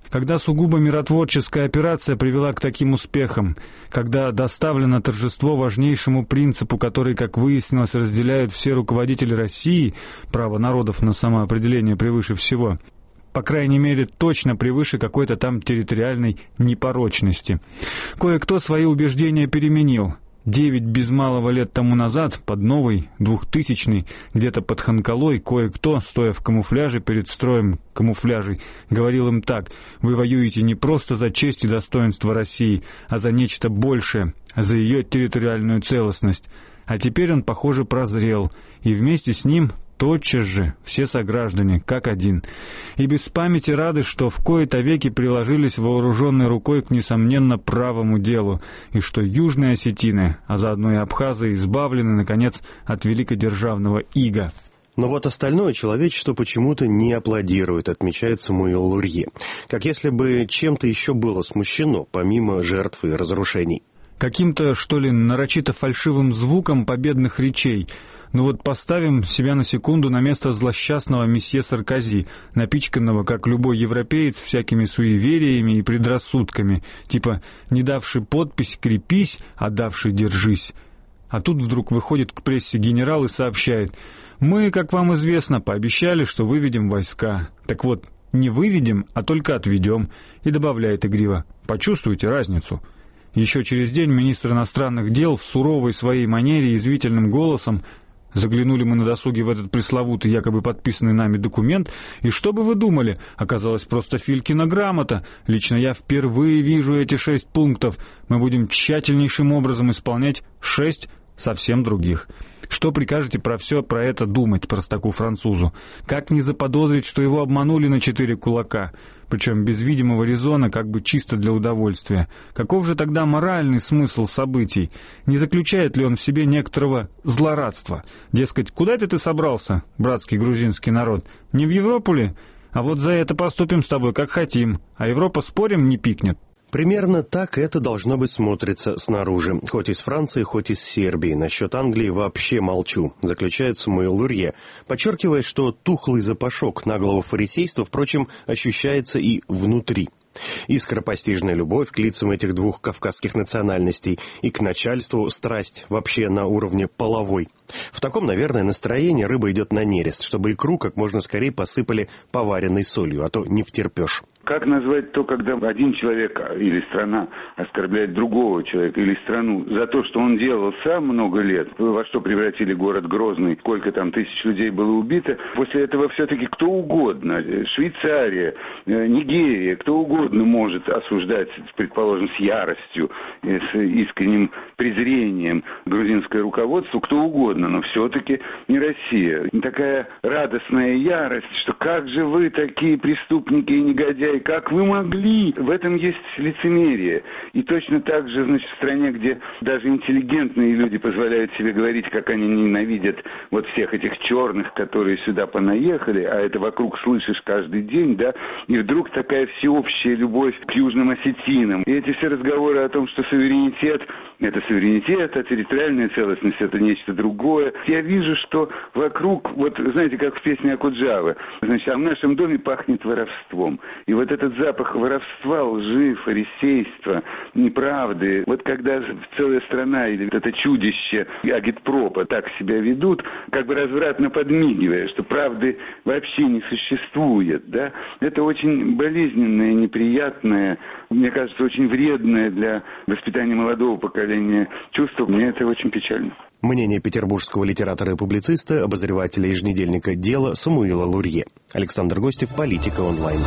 Когда сугубо миротворческая операция привела к таким успехам, когда доставлено торжество важнейшему принципу, который, как выяснилось, разделяют все руководители России, право народов на самоопределение превыше всего, по крайней мере, точно превыше какой-то там территориальной непорочности. Кое-кто свои убеждения переменил. 9 без малого лет тому назад, под новый, 2000-й, где-то под Ханкалой, кое-кто, стоя в камуфляже перед строем камуфляжей, говорил им так: «Вы воюете не просто за честь и достоинство России, а за нечто большее, за ее территориальную целостность». А теперь он, похоже, прозрел, и вместе с ним тотчас же все сограждане, как один. И без памяти рады, что в кои-то веки приложились вооруженной рукой к несомненно правому делу, и что южные осетины, а заодно и абхазы, избавлены, наконец, от великодержавного ига.
Но вот остальное человечество почему-то не аплодирует, отмечает Самуил Лурье. Как если бы чем-то еще было смущено, помимо жертв и разрушений.
Каким-то, что ли, нарочито фальшивым звуком победных речей. Ну вот поставим себя на секунду на место злосчастного месье Саркози, напичканного, как любой европеец, всякими суевериями и предрассудками, типа «не давший подпись, крепись, а давший держись». А тут вдруг выходит к прессе генерал и сообщает: «Мы, как вам известно, пообещали, что выведем войска. Так вот, не выведем, а только отведем». И добавляет игриво: «Почувствуйте разницу». Еще через день министр иностранных дел в суровой своей манере язвительным голосом: «Заглянули мы на досуге в этот пресловутый, якобы подписанный нами документ, и что бы вы думали? Оказалось, просто Филькина грамота. Лично я впервые вижу эти 6 пунктов. Мы будем тщательнейшим образом исполнять 6 совсем других». Что прикажете про все про это думать, простаку-французу? Как не заподозрить, что его обманули на 4 кулака? Причем без видимого резона, как бы чисто для удовольствия. Каков же тогда моральный смысл событий? Не заключает ли он в себе некоторого злорадства? Дескать, куда это ты собрался, братский грузинский народ? Не в Европу ли? А вот за это поступим с тобой, как хотим. А Европа, спорим, не пикнет.
Примерно так это должно быть смотрится снаружи. Хоть из Франции, хоть из Сербии. Насчет Англии вообще молчу, заключает Самуил Лурье, подчеркивая, что тухлый запашок наглого фарисейства, впрочем, ощущается и внутри. И скоропостижная любовь к лицам этих двух кавказских национальностей, и к начальству страсть вообще на уровне половой. В таком, наверное, настроении рыба идет на нерест, чтобы икру как можно скорее посыпали поваренной солью, а то не втерпешь.
Как назвать то, когда один человек или страна оскорбляет другого человека или страну за то, что он делал сам много лет, во что превратили город Грозный, сколько там тысяч людей было убито. После этого все-таки кто угодно, Швейцария, Нигерия, кто угодно может осуждать, предположим, с яростью, с искренним презрением грузинское руководство, кто угодно, но все-таки не Россия. Такая радостная ярость, что как же вы такие преступники и негодяи, как вы могли? В этом есть лицемерие. И точно так же, значит, в стране, где даже интеллигентные люди позволяют себе говорить, как они ненавидят вот всех этих черных, которые сюда понаехали, а это вокруг слышишь каждый день, да, и вдруг такая всеобщая любовь к южным осетинам. И эти все разговоры о том, что суверенитет – это суверенитет, а территориальная целостность – это нечто другое. Я вижу, что вокруг, вот знаете, как в песне Акуджавы, значит, а в нашем доме пахнет воровством. И вот этот запах воровства, лжи, фарисейства, неправды, вот когда целая страна или это чудище агитпропа так себя ведут, как бы развратно подмигивая, что правды вообще не существует, да, это очень болезненное, неприятное, мне кажется, очень вредное для воспитания молодого поколения чувство. Мне это очень печально.
Мнение петербургского литератора и публициста, обозревателя еженедельника «Дело» Самуила Лурье. Александр Гостев, «Политика онлайн».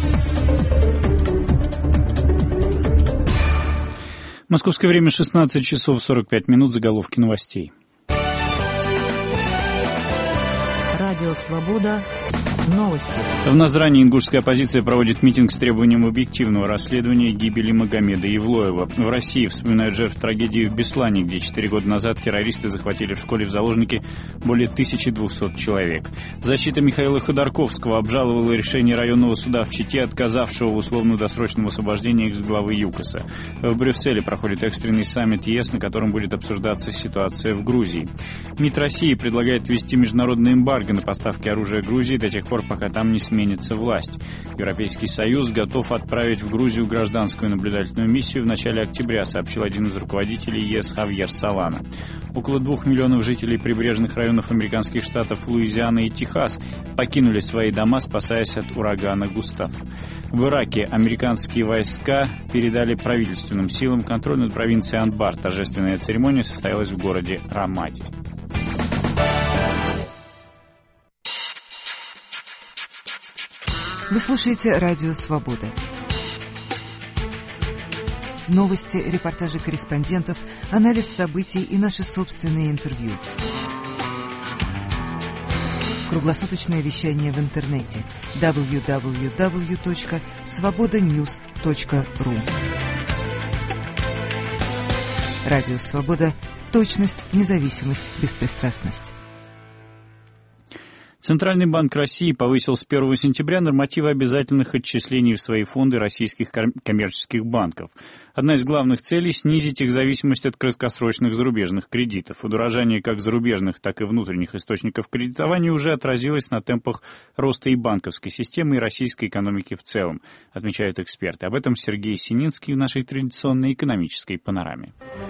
Московское время 16 часов 45 минут. Заголовки новостей.
Радио «Свобода». Новости.
В Назрани ингушская оппозиция проводит митинг с требованием объективного расследования гибели Магомеда Евлоева. В России вспоминают жертв трагедии в Беслане, где 4 года назад террористы захватили в школе в заложники более 1200 человек. Защита Михаила Ходорковского обжаловала решение районного суда в Чите, отказавшего в условно-досрочном освобождении экс-главы ЮКОСа. В Брюсселе проходит экстренный саммит ЕС, на котором будет обсуждаться ситуация в Грузии. МИД России предлагает ввести международное эмбарго на поставки оружия Грузии до тех пор, пор, пока там не сменится власть. Европейский Союз готов отправить в Грузию гражданскую наблюдательную миссию в начале октября, сообщил один из руководителей ЕС Хавьер Солана. Около 2 миллионов жителей прибрежных районов американских штатов Луизиана и Техас покинули свои дома, спасаясь от урагана Густав. В Ираке американские войска передали правительственным силам контроль над провинцией Анбар. Торжественная церемония состоялась в городе Рамади.
Вы слушаете «Радио Свобода». Новости, репортажи корреспондентов, анализ событий и наши собственные интервью. Круглосуточное вещание в интернете www.svobodanews.ru. Радио Свобода. Точность, независимость, беспристрастность.
Центральный банк России повысил с 1 сентября нормативы обязательных отчислений в свои фонды российских коммерческих банков. Одна из главных целей – снизить их зависимость от краткосрочных зарубежных кредитов. Удорожание как зарубежных, так и внутренних источников кредитования уже отразилось на темпах роста и банковской системы, и российской экономики в целом, отмечают эксперты. Об этом Сергей Сининский в нашей традиционной экономической панораме.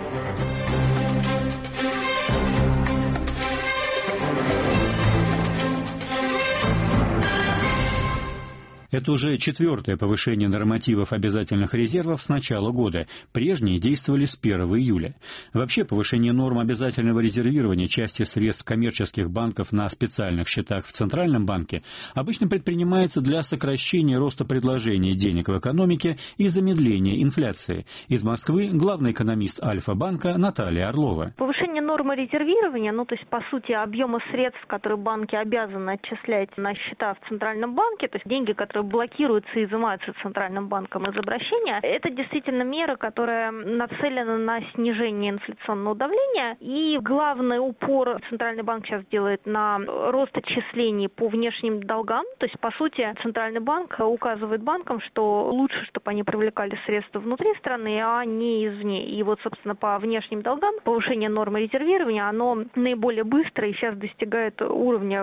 Это уже 4-е повышение нормативов обязательных резервов с начала года. Прежние действовали с 1 июля. Вообще, повышение норм обязательного резервирования части средств коммерческих банков на специальных счетах в Центральном банке обычно предпринимается для сокращения роста предложения денег в экономике и замедления инфляции. Из Москвы главный экономист Альфа-банка Наталья Орлова.
Повышение нормы резервирования, то есть, по сути, объема средств, которые банки обязаны отчислять на счета в Центральном банке, то есть деньги, которые блокируются и изымаются Центральным банком из обращения, это действительно мера, которая нацелена на снижение инфляционного давления. И главный упор Центральный банк сейчас делает на рост отчислений по внешним долгам. То есть, по сути, Центральный банк указывает банкам, что лучше, чтобы они привлекали средства внутри страны, а не извне. И вот, собственно, по внешним долгам повышение нормы резервирования, оно наиболее быстро и сейчас достигает уровня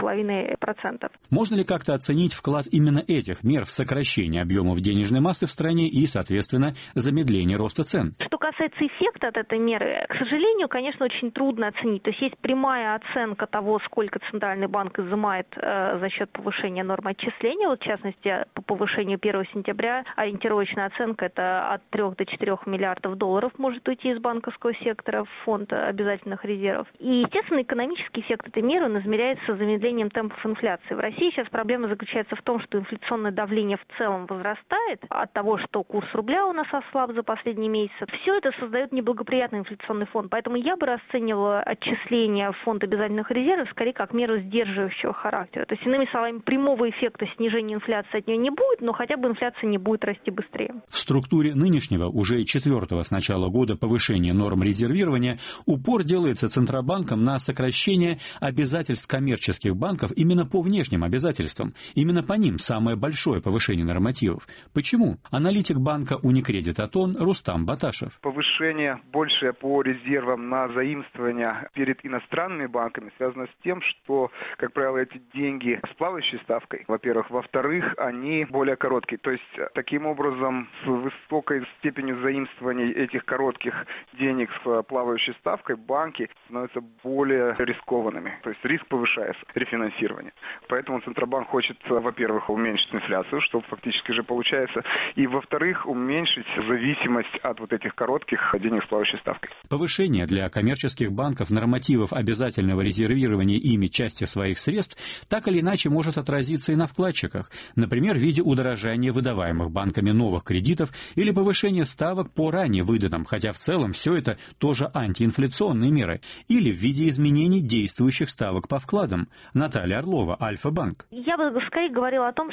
8,5%.
Можно ли как-то оценить вклад именно этих мер в сокращение объемов денежной массы в стране и, соответственно, замедление роста цен?
Что касается эффекта от этой меры, к сожалению, конечно, очень трудно оценить. То есть есть прямая оценка того, сколько Центральный банк изымает за счет повышения нормы отчисления. Вот, в частности, по повышению 1 сентября ориентировочная оценка – это от 3 до 4 миллиардов долларов может уйти из банковского сектора в фонд обязательных резервов. И, естественно, экономический эффект этой меры он измеряется замедлением темпов инфляции. В России сейчас проблема заключается в том, что инфляционное давление в целом возрастает от того, что курс рубля у нас ослаб за последние месяцы. Все это создает неблагоприятный инфляционный фон. Поэтому я бы расценивала отчисление в фонд обязательных резервов скорее как меру сдерживающего характера. То есть, иными словами, прямого эффекта снижения инфляции от нее не будет, но хотя бы инфляция не будет расти быстрее.
В структуре нынешнего, уже 4-го с начала года повышения норм резервирования упор делается Центробанком на сокращение обязательств коммерческих банков именно по внешним обязательствам. Именно по ним самое большое повышение нормативов. Почему? Аналитик банка Unicredit Aton Рустам Баташев.
Повышение большее по резервам на заимствования перед иностранными банками связано с тем, что, как правило, эти деньги с плавающей ставкой, во-первых. Во-вторых, они более короткие. То есть, таким образом, с высокой степенью заимствований этих коротких денег с плавающей ставкой банки становятся более рискованными. То есть, риск повышается, рефинансирование. Поэтому Центробанк хочет, во-первых, уменьшить инфляцию, что фактически же получается, и, во-вторых, уменьшить зависимость от вот этих коротких денег с плавающей ставкой.
Повышение для коммерческих банков нормативов обязательного резервирования ими части своих средств так или иначе может отразиться и на вкладчиках, например, в виде удорожания выдаваемых банками новых кредитов или повышения ставок по ранее выданным, хотя в целом все это тоже антиинфляционные меры, или в виде изменений действующих ставок по вкладам. Наталья Орлова, Альфа-банк.
Я бы скорее говорила о том,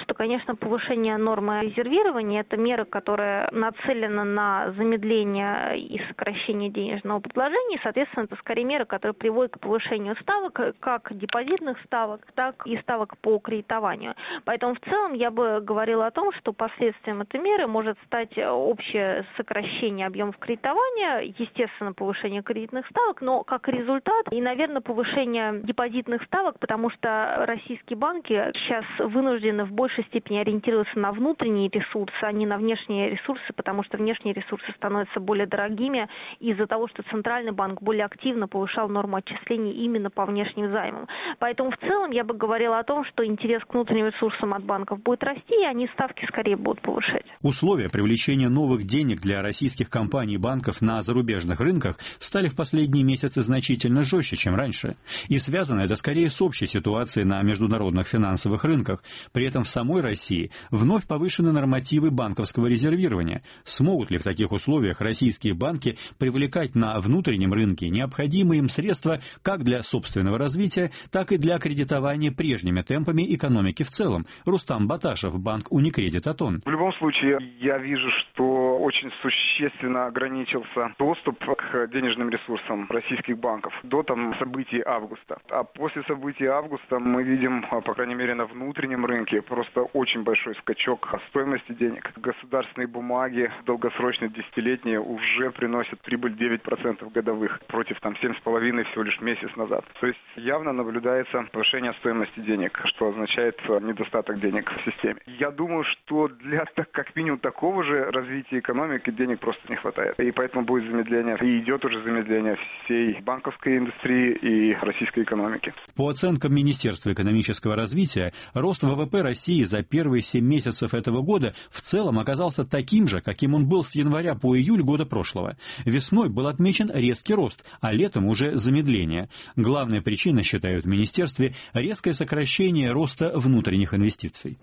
что, конечно, повышение нормы резервирования – это мера, которая нацелена на замедление и сокращение денежного предложения. Соответственно, это скорее мера, которая приводит к повышению ставок, как депозитных ставок, так и ставок по кредитованию. Поэтому в целом я бы говорила о том, что последствием этой меры может стать общее сокращение объемов кредитования, естественно, повышение кредитных ставок, но как результат и, наверное, повышение депозитных ставок, потому что российские банки сейчас вынуждены в большей степени ориентироваться на внутренние ресурсы, а не на внешние ресурсы, потому что внешние ресурсы становятся более дорогими из-за того, что Центральный банк более активно повышал норму отчислений именно по внешним займам. Поэтому в целом я бы говорила о том, что интерес к внутренним ресурсам от банков будет расти, и они ставки скорее будут повышать.
Условия привлечения новых денег для российских компаний и банков на зарубежных рынках стали в последние месяцы значительно жестче, чем раньше. И связано это скорее с общей ситуацией на международных финансовых рынках. При этом в самой России вновь повышены нормативы банковского резервирования. Смогут ли в таких условиях российские банки привлекать на внутреннем рынке необходимые им средства как для собственного развития, так и для кредитования прежними темпами экономики в целом? Рустам Баташев, банк Unicredit Aton.
В любом случае, я вижу, что очень существенно ограничился доступ к денежным ресурсам российских банков до событий августа. А после событий августа мы видим, по крайней мере, на внутреннем рынке просто очень большой скачок стоимости денег. Государственные бумаги долгосрочные, десятилетние, уже приносят прибыль 9% годовых против 7,5% всего лишь месяц назад. То есть явно наблюдается повышение стоимости денег, что означает недостаток денег в системе. Я думаю, что для как минимум такого же развития экономики денег просто не хватает. И поэтому будет замедление, и идет уже замедление всей банковской индустрии и российской экономики.
По оценкам Министерства экономического развития, рост ВВП России за первые 7 месяцев этого года в целом оказался таким же, каким он был с января по июль года прошлого. Весной был отмечен резкий рост, а летом уже замедление. Главная причина, считают в Министерстве, резкое сокращение роста внутренних инвестиций.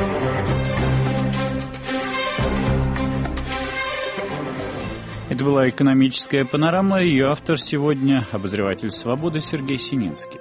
Это была «Экономическая панорама». Ее автор сегодня – обозреватель «Свободы» Сергей Сининский.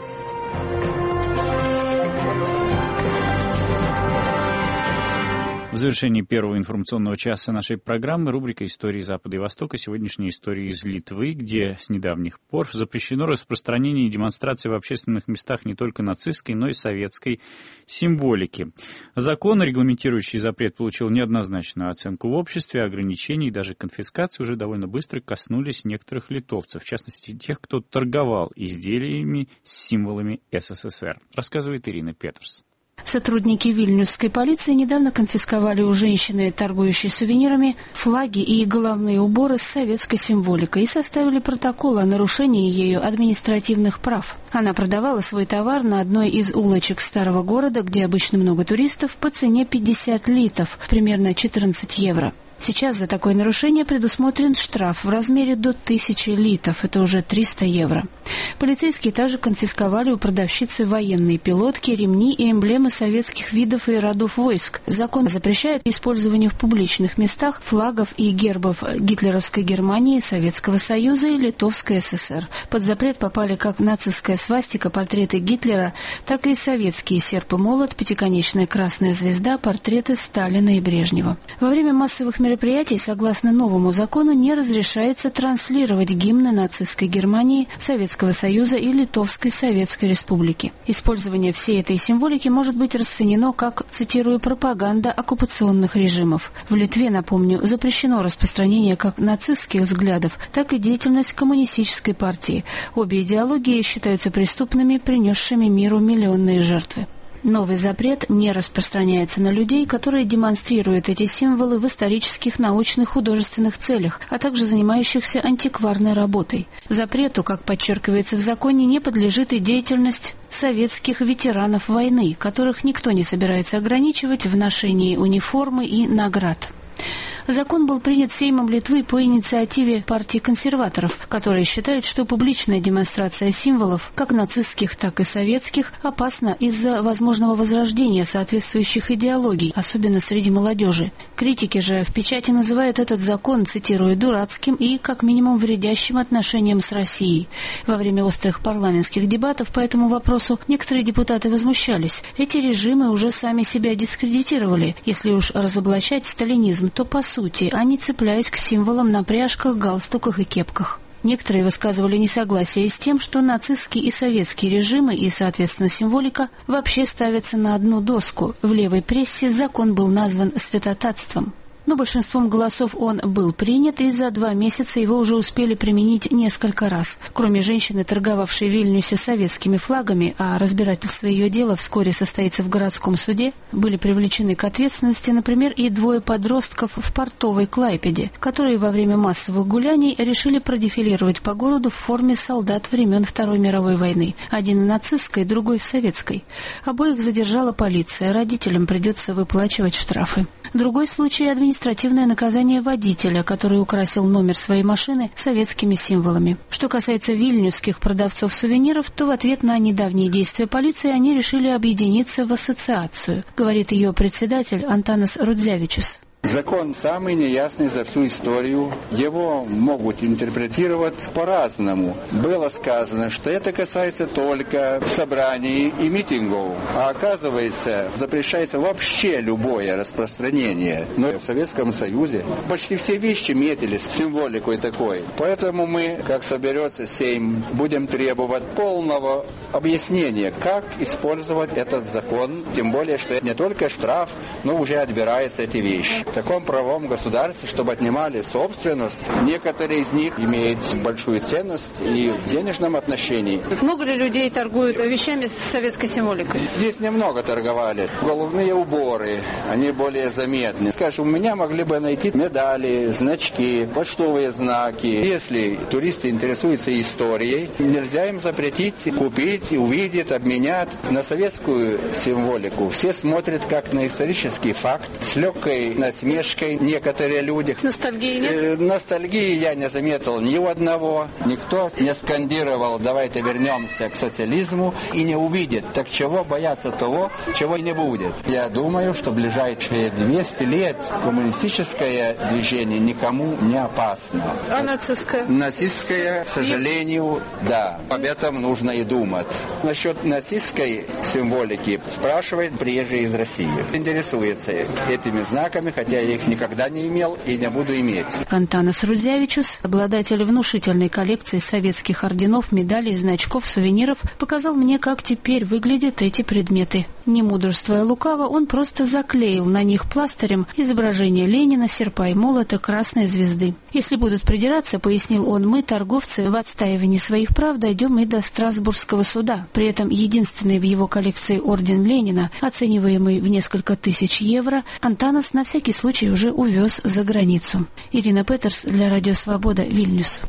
В завершении первого информационного часа нашей программы рубрика «Истории Запада и Востока». Сегодняшняя история из Литвы, где с недавних пор запрещено распространение и демонстрация в общественных местах не только нацистской, но и советской символики. Закон, регламентирующий запрет, получил неоднозначную оценку в обществе, ограничений и даже конфискации уже довольно быстро коснулись некоторых литовцев, в частности тех, кто торговал изделиями с символами СССР. Рассказывает Ирина Петерс.
Сотрудники вильнюсской полиции недавно конфисковали у женщины, торгующей сувенирами, флаги и головные уборы с советской символикой и составили протокол о нарушении ею административных прав. Она продавала свой товар на одной из улочек старого города, где обычно много туристов, по цене 50 литов, примерно 14 евро. Сейчас за такое нарушение предусмотрен штраф в размере до 1000 литов, это уже 300 евро. Полицейские также конфисковали у продавщицы военные пилотки, ремни и эмблемы советских видов и родов войск. Закон запрещает использование в публичных местах флагов и гербов гитлеровской Германии, Советского Союза и Литовской ССР. Под запрет попали как нацистская свастика, портреты Гитлера, так и советские серп и молот, пятиконечная красная звезда, портреты Сталина и Брежнева. Во время массовых мероприятий, согласно новому закону, не разрешается транслировать гимны нацистской Германии, Советского Союза и Литовской Советской Республики. Использование всей этой символики может быть расценено как, цитирую, пропаганда оккупационных режимов. В Литве, напомню, запрещено распространение как нацистских взглядов, так и деятельность коммунистической партии. Обе идеологии считаются преступными, принесшими миру миллионные жертвы. Новый запрет не распространяется на людей, которые демонстрируют эти символы в исторических, научных, художественных целях, а также занимающихся антикварной работой. Запрету, как подчеркивается в законе, не подлежит и деятельность советских ветеранов войны, которых никто не собирается ограничивать в ношении униформы и наград. Закон был принят Сеймом Литвы по инициативе партии консерваторов, которые считают, что публичная демонстрация символов, как нацистских, так и советских, опасна из-за возможного возрождения соответствующих идеологий, особенно среди молодежи. Критики же в печати называют этот закон, цитирую, «дурацким» и, как минимум, вредящим отношениям с Россией. Во время острых парламентских дебатов по этому вопросу некоторые депутаты возмущались. Эти режимы уже сами себя дискредитировали. Если уж разоблачать сталинизм, то по сути, а не цепляясь к символам на пряжках, галстуках и кепках. Некоторые высказывали несогласие с тем, что нацистские и советские режимы и, соответственно, символика вообще ставятся на одну доску. В левой прессе закон был назван святотатством. Но большинством голосов он был принят, и за 2 месяца его уже успели применить несколько раз. Кроме женщины, торговавшей в Вильнюсе советскими флагами, а разбирательство ее дела вскоре состоится в городском суде, были привлечены к ответственности, например, и 2 подростков в портовой Клайпеде, которые во время массовых гуляний решили продефилировать по городу в форме солдат времен Второй мировой войны. Один в нацистской, другой в советской. Обоих задержала полиция, родителям придется выплачивать штрафы. Другой случай – административное наказание водителя, который украсил номер своей машины советскими символами. Что касается вильнюсских продавцов сувениров, то в ответ на недавние действия полиции они решили объединиться в ассоциацию, говорит ее председатель Антанас Рудзявичус.
Закон самый неясный за всю историю. Его могут интерпретировать по-разному. Было сказано, что это касается только собраний и митингов. А оказывается, запрещается вообще любое распространение. Но в Советском Союзе почти все вещи метились символикой такой. Поэтому мы, как соберется Сейм, будем требовать полного объяснения, как использовать этот закон. Тем более, что не только штраф, но уже отбираются эти вещи. В таком правовом государстве, чтобы отнимали собственность, некоторые из них имеют большую ценность и в денежном отношении.
Много ли людей торгуют вещами с советской символикой?
Здесь немного торговали. Головные уборы, они более заметны. Скажем, у меня могли бы найти медали, значки, почтовые знаки. Если туристы интересуются историей, нельзя им запретить купить, увидеть, обменять. На советскую символику все смотрят как на исторический факт с легкой насмешкой некоторые люди.
С ностальгией нет?
Ностальгии я не заметил ни у одного. Никто не скандировал «давайте вернемся к социализму» и не увидит. Так чего бояться того, чего не будет? Я думаю, что в ближайшие 200 лет коммунистическое движение никому не опасно.
А нацистское?
Нацистское, к сожалению, да. Об этом нужно и думать. Насчет нацистской символики спрашивает приезжий из России. Интересуется этими знаками, хотя я их никогда не имел и не буду иметь.
Антанас Рудзявичус, обладатель внушительной коллекции советских орденов, медалей, значков, сувениров, показал мне, как теперь выглядят эти предметы. Не мудрствуя лукаво, он просто заклеил на них пластырем изображение Ленина, серпа и молота, красной звезды. Если будут придираться, пояснил он, мы, торговцы, в отстаивании своих прав дойдем и до Страсбургского суда. При этом единственный в его коллекции орден Ленина, оцениваемый в несколько тысяч евро, Антанас на всякий случай уже увез за границу. Ирина Петерс для Радио Свобода, Вильнюс.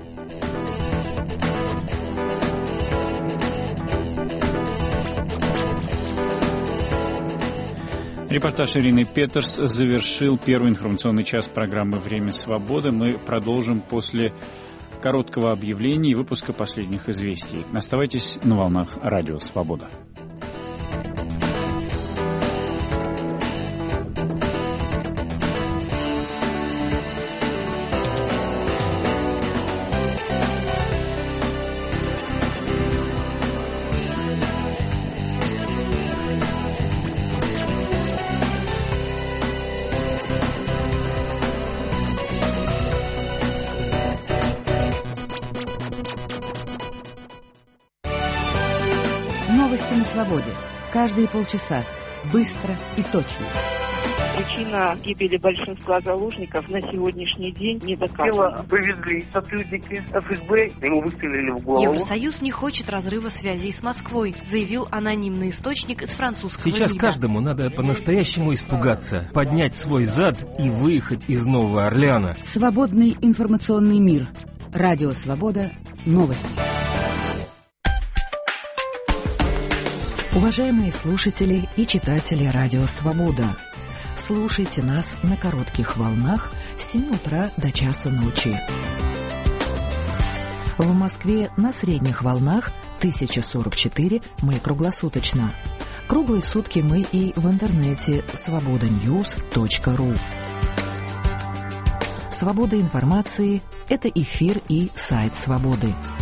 Репортаж Ирины Петерс завершил первый информационный час программы «Время свободы». Мы продолжим после короткого объявления и выпуска последних известий. Оставайтесь на волнах Радио Свобода.
Новости на свободе. Каждые полчаса. Быстро и точно.
Причина гибели большинства заложников на сегодняшний день не доказана.
Тело привезли сотрудники ФСБ, ему выстрелили в голову.
Евросоюз не хочет разрыва связей с Москвой, заявил анонимный источник из французского
Сейчас
МИДа.
каждому надо по-настоящему испугаться, поднять свой зад и выехать из Нового Орлеана.
Свободный информационный мир. Радио Свобода. Новости. Уважаемые слушатели и читатели Радио Свобода,
Слушайте нас на коротких волнах с 7 утра до часа ночи. В Москве на средних волнах 1044 мы круглосуточно. Круглые сутки мы и в интернете svobodanews.ru. Свобода информации – это эфир и сайт «Свободы».